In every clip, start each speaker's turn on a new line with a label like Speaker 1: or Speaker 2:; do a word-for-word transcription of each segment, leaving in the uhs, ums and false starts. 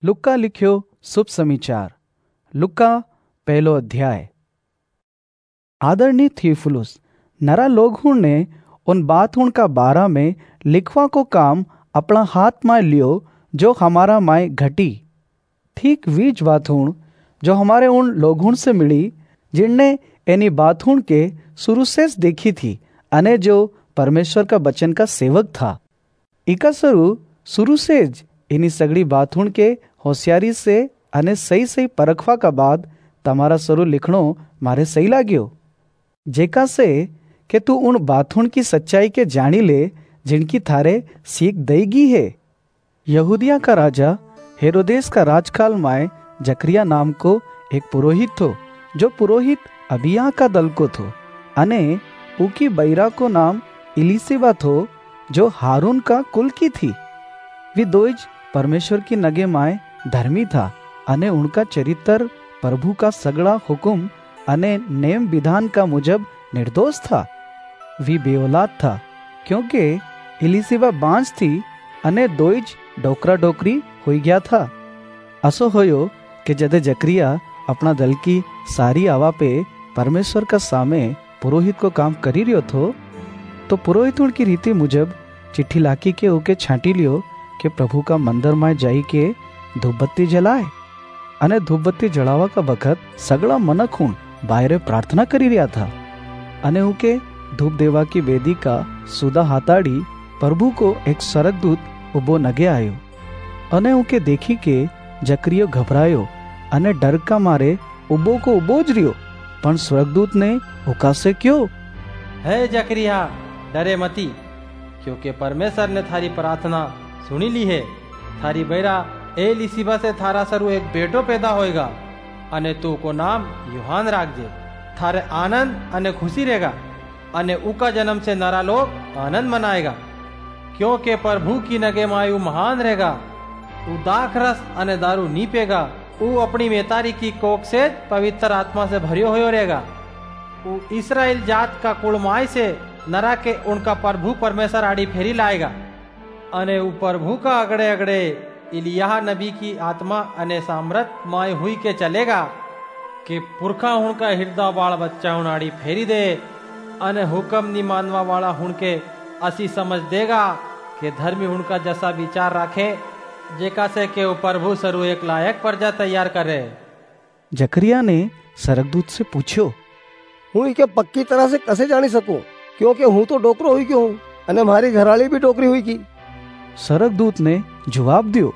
Speaker 1: लुक्का लिख्यो शुभ समाचार। लुक्का पहलो अध्याय। आदरणीय थियुफिलुस, नरा लोगों ने उन बातों का बारा में लिखवा को काम अपना हाथ में लियो जो हमारा माय घटी। ठीक वीज बातों जो हमारे उन लोगों से मिली जिनने एनी बातों के शुरू से देखी थी अने जो परमेश्वर का वचन का सेवक था। इका सरू शुरू से इन्हीं सगड़ी बातों के होशियारी से अने सही सही परखवा का बाद तमारा सरू लिखणो मारे सही लाग्यो, जेका से कि तू उन बातों की सच्चाई के जानी ले जिनकी थारे सीख देगी है। यहूदिया का राजा हेरोदेस का राजकाल में जकरिया नाम को एक पुरोहित थो, जो पुरोहित अबिया का दल को थो, अने उकी बैरा को नाम इलीसिबा थो, जो हारून का कुल की थी। वे दोज परमेश्वर की नगे माए धर्मी था, अने उनका चरित्र प्रभु का सगड़ा हुकुम अने नेम विधान का मुजब निर्दोष था। वी बेऔलाद था, क्योंकि इलीसिबा बांझ थी अने दोज डोकरा डोकरी हो गया था। असो होयो कि जदे जकरिया अपना दल की सारी आवा पे परमेश्वर का सामे पुरोहित को काम करी रियो थो, तो पुरोहितों की रीति मुजब चिट्ठी लाकी के ओके छांटी लियो कि प्रभु का मंदिर में जाई के धूपबत्ती जलाए। अने धूपबत्ती जलावा का बखत सगड़ा मनक हूँ बाहरे प्रार्थना करी रिया था, अने उके धूप देवा की वेदी का सुदा हाथाड़ी प्रभु को एक स्वर्गदूत उबो नगे आयो, अने उके देखी के जकरियो घबरायो अने डर का मारे उबो को उबोज रियो। पण स्वर्गदूत ने हुकासे क्यों,
Speaker 2: है जकरिया डरे मती, क्योंकि परमेश्वर ने थारी प्रार्थना सुनी ली है। थारी बैरा एलीसिबा से थारा सरू एक बेटो पैदा होएगा, अने तू को नाम यूहान राखजे। थारे आनंद अने खुशी रहेगा, अने उका जन्म से नरा लोग आनंद मनाएगा, क्योंकि प्रभु की नगे मायू महान रहेगा। ऊ दाख रस अने दारू नी पेगा, ऊ अपनी मेतारी की कोख से पवित्र आत्मा से भरियो होयो रहेगा। ऊ इस्राएल जात का कुलमाई से नरा के उनका प्रभु परमेश्वर आड़ी फेरी लाएगा, अने ऊ प्रभु का अगड़े अगड़े इलियाह नबी की आत्मा अने सामर्थ माय हुई के चलेगा कि पुरखा उनका हृदय बाल बच्चा उनाड़ी फेरी दे, अने हुक्म नी मानवा वाला उनके असी समझ देगा कि धर्मी उनका जैसा विचार राखे, जेका से के वो प्रभु सरू एक लायक प्रजा तैयार करे।
Speaker 1: जकरिया ने स्वर्गदूत से पूछो,
Speaker 3: हूँ इके पक्की तरह से कैसे जानी सकूं, क्योंकि हूँ तो डोकरो हुई क्यों हूँ, अने हमारी घराली भी डोकरी हुई की।
Speaker 1: स्वर्गदूत ने जवाब दियो,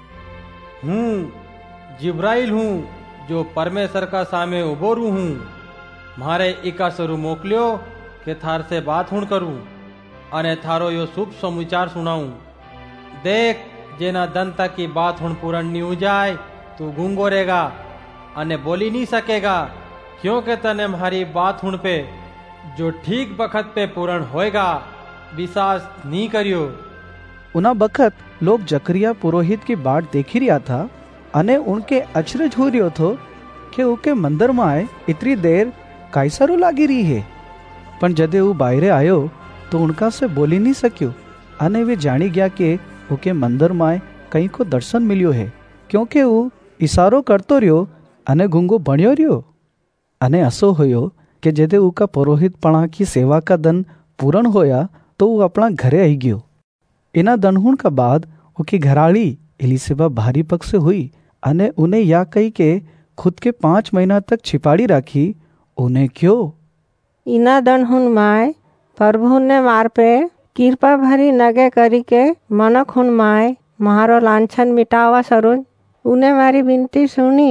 Speaker 2: हूँ जिब्राइल हूँ, जो परमेश्वर का सामे उबोरू हूँ। मारे इका सरू मोकलियो के थार से बात हुण करूं, अने थारो यो शुभ समाचार सुनाऊं। देख, जेना दंता की बात हुण पूर्ण नी हो जाए, तू गूंगो रहेगा अने बोली नहीं सकेगा, क्योंकि तने हमारी बात हुण पे जो ठीक बखत पे पूर्ण होएगा विश्वास नहीं करियो।
Speaker 1: उना बखत लोग जकरिया पुरोहित की बाट देखी रिया था, अने उनके अचरज हो रियो थो कि उके मंदिर में आए इतनी देर कायसारू लागी रही है। पण जदे वो बाहरे आयो तो उनका से बोली नहीं सक्यो, अने वे जानी गया कि उके मंदिर में कहीं को दर्शन मिलियो है, क्योंकि वो इशारो करतो रियो अने गुंगो बण्यो रियो। अने असो होयो कि जदे उका पुरोहित पणा की सेवा का दन पूर्ण होया तो वो अपना घरे आई गयो। इना दनहुण का बाद उकी घराड़ी इलीसिबा भारी पग से हुई, अने उन्हें या कही के खुद के पांच महीना तक छिपाड़ी राखी। उन्हें क्यों,
Speaker 4: इना दनहुण माय प्रभु ने मार पे कृपा भरी नगे करी के मनक हुन माय मारो लांछन मिटावा सरुन, उन्हें मारी विनती सुनी।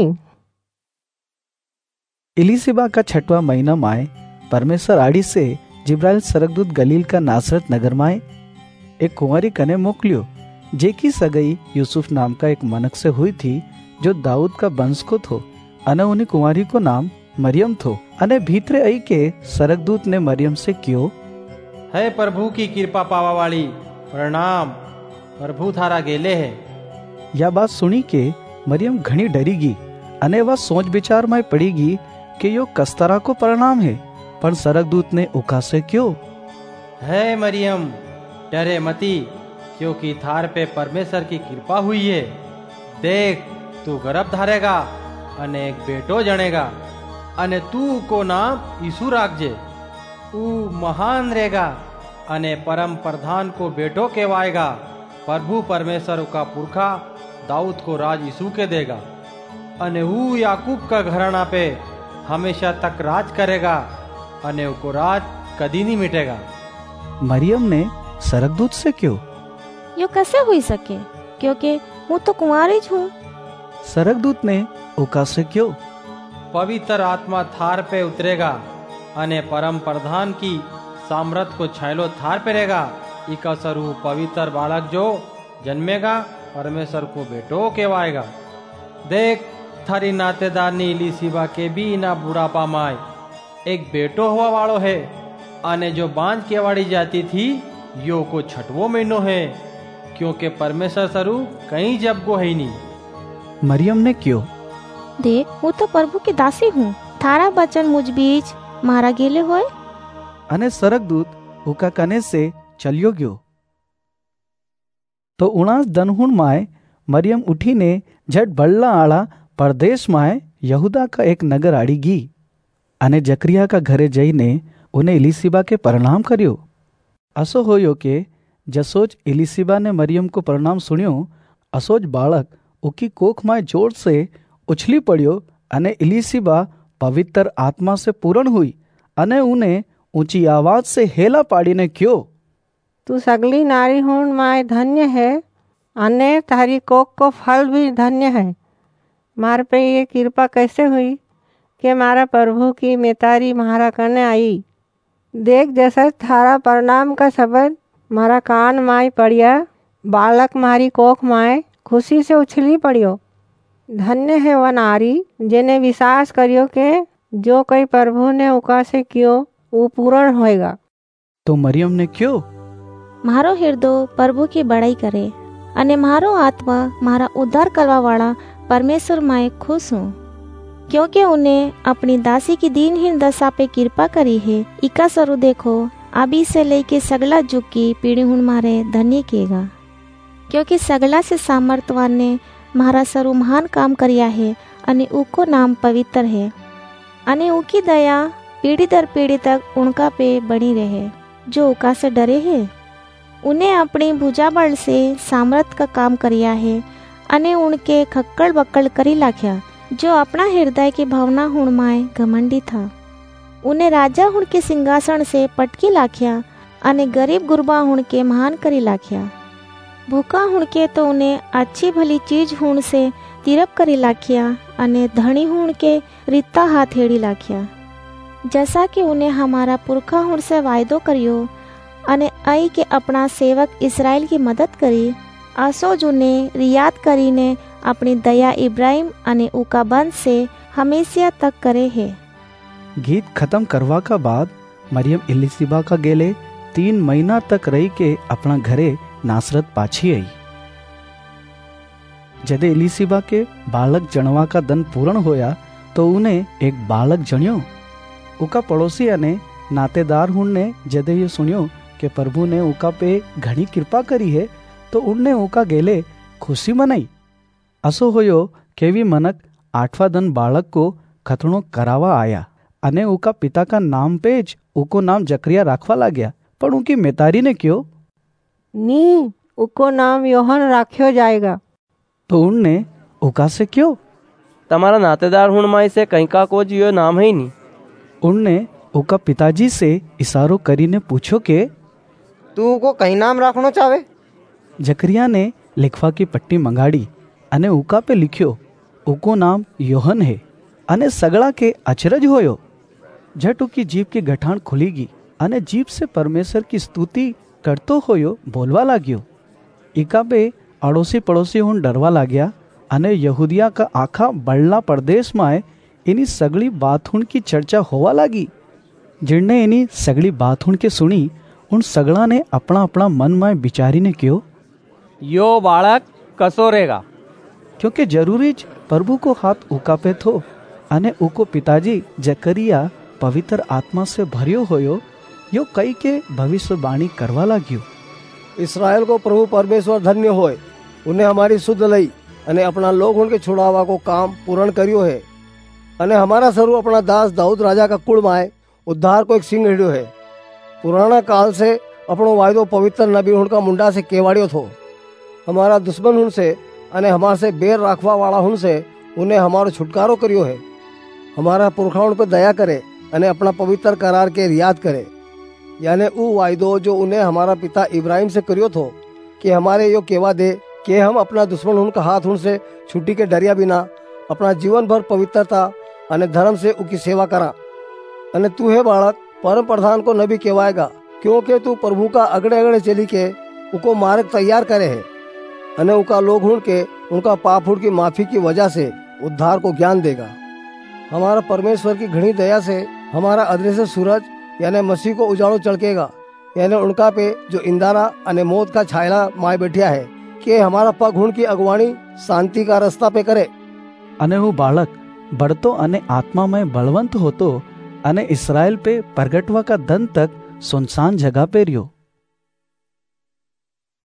Speaker 1: इलीसिबा का छठवा महीना माए परमेश्वर आड़ी से जिब्राइल स्वर्गदूत गलील का नासरत नगर माए एक कुंवारी कने मोकलियो, जेकी सगई यूसुफ नाम का एक मनक से हुई थी, जो दाऊद का वंश को थो, अने उन्हीं कुंवारी को नाम मरियम थो। अने भीतरे आई के स्वर्गदूत ने मरियम से क्यों,
Speaker 2: है प्रभु की कृपा पावा वाली, प्रणाम, प्रभु थारा गेले है।
Speaker 1: यह बात सुनी के मरियम घनी डरीगी, अने वह सोच विचार में पड़ीगी कि यो कस्तरा को प्रणाम है। पर स्वर्गदूत ने उका से क्यों,
Speaker 2: है मरियम डरे मती, क्योंकि थार पे परमेश्वर की कृपा हुई है। देख, तू गर्भ धारेगा અને એક બેટો જણેગા અને તું કો નામ ઈસુ રાખજે। ऊ महान रहेगा અને परम प्रधान को बेटो कहवाएगा। प्रभु परमेश्वर का पुरखा दाऊद को राज यीशु के देगा અને ऊ याकूब का घराना पे हमेशा तक राज करेगा અને उको राज कदी नहीं मिटेगा।
Speaker 1: मरियम ने सरकदूत से क्यों?
Speaker 5: यो कैसे हुई सके, क्योंकि मैं तो कुंवारी हूँ।
Speaker 1: सरकदूत ने उका से क्यों?
Speaker 2: पवित्र आत्मा थार पे उतरेगा અને परम प्रधान की सामर्थ को छायलो थार पे रहेगा। इका स्वरूप पवित्र बालक जो जन्मेगा परमेश्वर को बेटो कहवाएगा। देख थारी नातेदारनी इलीसिबा के भी ना बुढ़ापा माय एक बेटो हुआ वालो है અને जो बांझ केवाड़ी जाती थी यो को छठवो महीनो है, क्योंकि परमेश्वर स्वरूप कहीं जब को है नहीं।
Speaker 1: मरियम ने क्यों?
Speaker 5: देख હું તો પ્રભુ की दासी हूँ, थारा वचन मुझ बीच मारा गेले होय।
Speaker 1: અને સરકદૂત ઉકા કને से चलियो गयो। तो उणास दनहुण माय मरियम उठीने झट बल्ला आड़ा परदेश माय यहूदा का एक नगर आड़ी गी अने जकरिया का घरे जईने उन्हें इलीसिबा के प्रणाम कर्यो। असो होयो के जसोज इलीसिबा ने मरियम को प्रणाम सुनियो, असोज बालक उकी कोख माय जोर से उछली पड़ियो अने इलीसिबा पवित्र आत्मा से पूर्ण हुई अने उन्हें ऊंची आवाज से हेला पाड़ीने क्यों,
Speaker 4: तू सगली नारी होण माय धन्य है अने तारी कोख को फल भी धन्य है। मार पे ये कृपा कैसे हुई कि मारा प्रभु की मेतारी मारा करने आई। देख जैसा थारा प्रणाम का शब्द मारा कान माय पड़िया, बालक मारी कोख माय खुशी से उछली पड़ियो। धन्य है वह नारी जिन्हें विश्वास करियो के जो कोई प्रभु ने उका से कियो वो पूर्ण होएगा।
Speaker 1: तो मरियम ने क्यों?
Speaker 5: मारो हृदय प्रभु की बड़ाई करे अने मारो आत्मा मारा उद्धार करवा वाला परमेश्वर माए खुश हूँ, क्योंकि उन्हें अपनी दासी की दीनहीन दशा पे कृपा करी है। इका स्वरू देखो अभी से लेके सगला जुग की पीढ़ी हुन मारे धन्य किएगा, क्योंकि सगला से सामर्थवान ने मारा स्वरू महान काम करिया है अने उको नाम पवित्र है अने उकी दया पीढ़ी दर पीढ़ी तक उनका पे बनी रहे। जो उका से डरे है उन्हें अपनी भुजाबल से सामर्थ का काम करिया है अने उनके खक्कड़ बक्कड़ करी लाख्या। जो अपना हृदय की भावना हुणमाए घमंडी था उन्हें राजा हुण के सिंहासन से पटकी लाख्या अने गरीब गुरबा हुण के महान करी लाख्या। भूखा हुण के तो उन्हें अच्छी भली चीज हुण से तिरप करी लाख्या अने धनी हुण के रित्ता हाथ हेड़ी लाख्या। जैसा कि उन्हें हमारा पुरखा हुण से वायदो करियो अने आई के अपना सेवक इस्राएल की मदद करी, आसोज उन्हें रियाद करीने अपनी दया इब्राहिम अने उका वंश से हमेशा तक करे है।
Speaker 1: गीत खत्म करवा का बाद मरियम इलीसिबा का गेले तीन महीना तक रही के अपना घरे नासरत पाछी आई। जदे इलीसिबा के बालक जणवा का दन पूर्ण होया तो उन्हें एक बालक जण्यो। उका पड़ोसी अने नातेदार हुण ने जदे ये सुनियो कि प्रभु ने उका पे घणी कृपा करी है तो उनने उका गेले खुशी मनाई। असो होयो केवी मनक आठवा दन बालक को खतणो करावा आया अने उका पिता का नाम पे ज उको नाम जकरिया राखवा लाग्या, पर उनकी मेतारी ने क्यों?
Speaker 4: नी उको नाम योहन राख्यो जाएगा।
Speaker 1: तो उनने उका से क्यों?
Speaker 6: तमारा नातेदार हुण माई से कहीं का को जियो नाम है ही नहीं।
Speaker 1: उनने उका पिताजी से इशारो करीने पूछो के
Speaker 7: तू को कहीं नाम राखनो चाहे?
Speaker 1: जकरिया ने लिखवा की पट्टी मंगाड़ी अने उका पे लिख्यो उको नाम योहन है अने सगड़ा के अचरज होयो। झट उकी जीभ की गठान खुलीगी अने जीभ से परमेश्वर की स्तुति करतो होयो बोलवा लाग्यो। इका पे अड़ोसी पड़ोसी हुण डरवा लाग्या अने यहूदिया का आखा बड़ला प्रदेश में इनी सगड़ी बात हुण की चर्चा होवा लागी। जिनने इनी सगड़ी बात हुण के सुनी उन सगड़ा ने अपना अपना मन में विचारी ने क्यों
Speaker 6: यो बालक कसो रहेगा,
Speaker 1: क्योंकि जरूरी ज प्रभु को हाथ उका पे थो अने उको पिताजी जकरिया पवित्र आत्मा से भरियो होयो यो कई के भविष्यवाणी करवा लाग्यो।
Speaker 3: इसराइल को प्रभु परमेश्वर धन्य होए, उन्हें हमारी सुध लई અને अपना लोग उनके छुड़ावा को काम पूर्ण करियो है। અને हमारा सरु अपना दास दाऊद राजा का कुल माए उद्धार को एक सिंह हिड़ियो है। पुराना काल से अपनो वायदो पवित्र नबी उनका मुंडा से केवाड़ियो थो। हमारा दुश्मन उनसे अने हमारे से बेर राखवा वाला उनसे उन्हें हमारो छुटकारो करियो है। हमारा पुरखा उन पर दया करे अने अपना पवित्र करार के रियाद करे, यानी ऊ वायदो जो उन्हें हमारा पिता इब्राहिम से करियो थो कि हमारे यो केवा दे कि हम अपना दुश्मन उनका हाथ उनसे छुट्टी के डरिया बिना अपना जीवन भर पवित्रता अने धर्म से उनकी सेवा करा। अने तू है बालक परम प्रधान को नबी कहवाएगा, क्योंकि तू प्रभु का अगड़े अगड़े चली के उनको मार्ग तैयार करे है अने उनका लोग हुण के उनका पाप हुण की माफी की वजह से उद्धार को ज्ञान देगा। हमारा परमेश्वर की घनी दया से हमारा अदृश्य सूरज यानी मसीह को उजाड़ो चढ़केगा, यानी उनका पे जो इंदारा अने मौत का छायला माय बैठिया है कि हमारा पग हुण की अगवाणी शांति का रास्ता पे करे।
Speaker 1: अने वो बालक बढ़तो अने आत्मा में बलवंत होतो अने इस्राएल पे प्रगटवा का दन तक सुनसान जगह पे रियो।